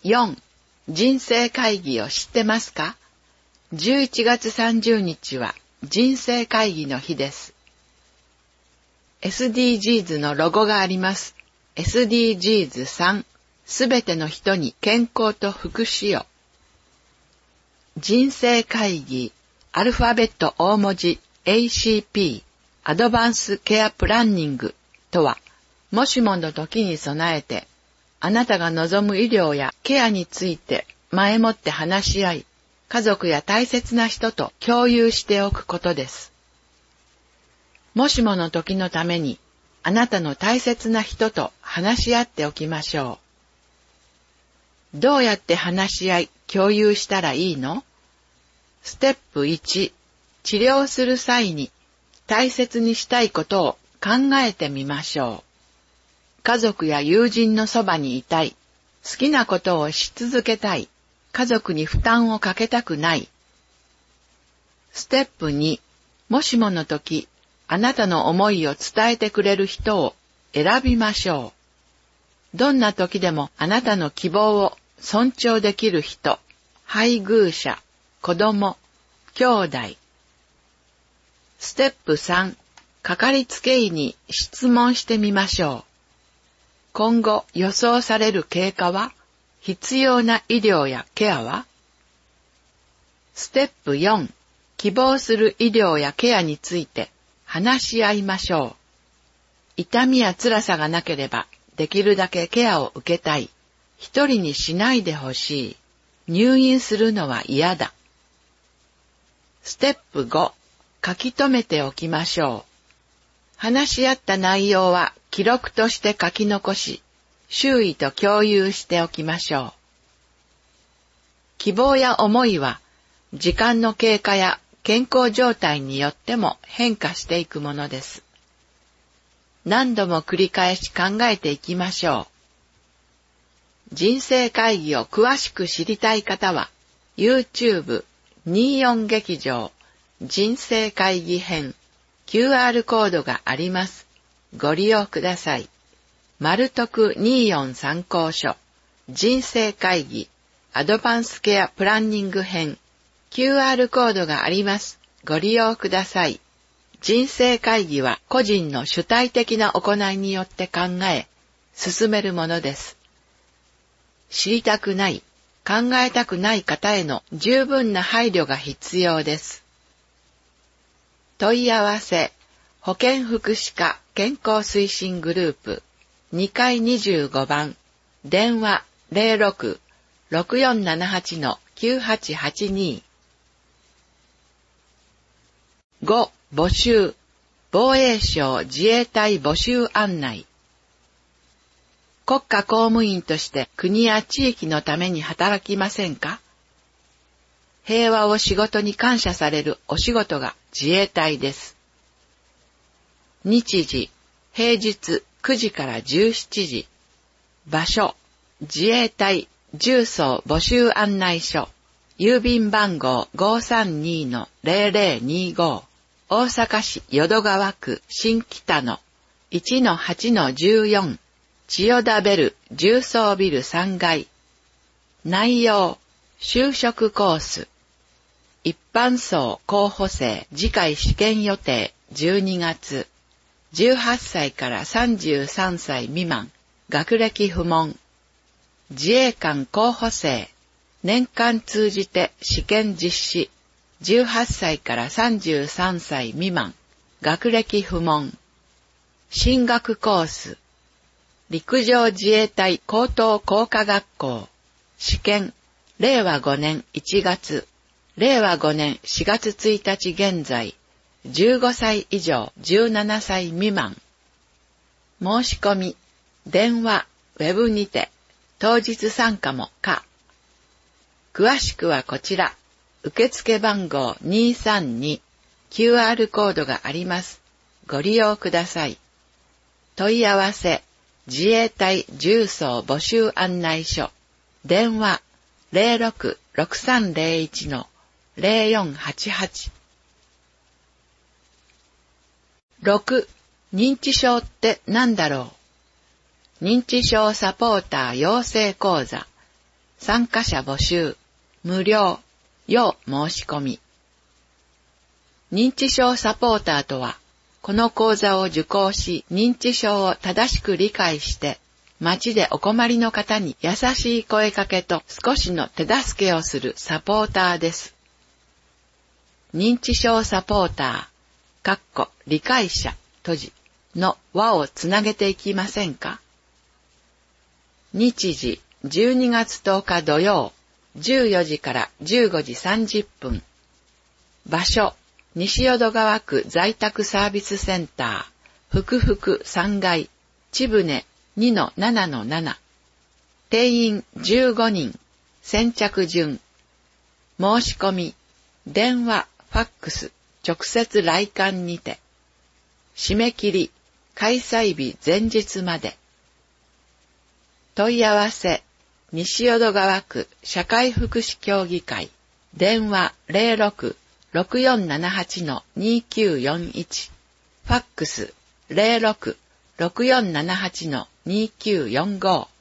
4. 人生会議を知ってますか？ 11 月30日は人生会議の日です。SDGs のロゴがあります。SDGs3 すべての人に健康と福祉を。人生会議アルファベット大文字 ACP アドバンスケアプランニングとは、もしもの時に備えて、あなたが望む医療やケアについて前もって話し合い、家族や大切な人と共有しておくことです。もしもの時のために、あなたの大切な人と話し合っておきましょう。どうやって話し合い、共有したらいいの？ステップ1、治療する際に大切にしたいことを考えてみましょう。家族や友人のそばにいたい。好きなことをし続けたい。家族に負担をかけたくない。ステップ2、もしもの時、あなたの思いを伝えてくれる人を選びましょう。どんな時でもあなたの希望を尊重できる人、配偶者、子供、兄弟。ステップ3、かかりつけ医に質問してみましょう。今後予想される経過は？必要な医療やケアは？ステップ4、希望する医療やケアについて話し合いましょう。痛みや辛さがなければできるだけケアを受けたい。一人にしないでほしい。入院するのは嫌だ。ステップ5、書き留めておきましょう。話し合った内容は記録として書き残し、周囲と共有しておきましょう。希望や思いは、時間の経過や健康状態によっても変化していくものです。何度も繰り返し考えていきましょう。人生会議を詳しく知りたい方は、YouTube 24劇場人生会議編QR コードがあります。ご利用ください。丸徳24参考書人生会議アドバンスケアプランニング編 QR コードがあります。ご利用ください。人生会議は個人の主体的な行いによって考え、進めるものです。知りたくない、考えたくない方への十分な配慮が必要です。問い合わせ、保健福祉課健康推進グループ2階25番、電話 06-6478-9882 5. 募集、防衛省自衛隊募集案内。国家公務員として国や地域のために働きませんか？平和を仕事に感謝されるお仕事が自衛隊です。日時、平日9時から17時。場所、自衛隊重曹募集案内所。郵便番号 532-0025。大阪市淀川区新北野 1-8-14。千代田ベル重曹ビル3階。内容、就職コース。一般層候補生次回試験予定12月。18歳から33歳未満。学歴不問。自衛官候補生。年間通じて試験実施。18歳から33歳未満。学歴不問。進学コース。陸上自衛隊高等工科学校。試験。令和5年1月。令和5年4月1日現在。15歳以上17歳未満。申し込み。電話、ウェブにて。当日参加も可。詳しくはこちら。受付番号232。QR コードがあります。ご利用ください。問い合わせ。自衛隊重曹募集案内所。電話 06-6301-0488。6. 認知症って何だろう？認知症サポーター養成講座。 参加者募集、無料、要申し込み。認知症サポーターとは、この講座を受講し、認知症を正しく理解して、街でお困りの方に優しい声かけと少しの手助けをするサポーターです。認知症サポーター、理解者、閉じ、の輪をつなげていきませんか？日時、12月10日土曜、14時から15時30分。場所、西淀川区在宅サービスセンター、福福3階、地船 2-7-7。定員15人、先着順。申し込み、電話、ファックス、直接来館にて。締め切り、開催日前日まで。問い合わせ、西淀川区社会福祉協議会、電話 06-6478-2941、ファックス 06-6478-2945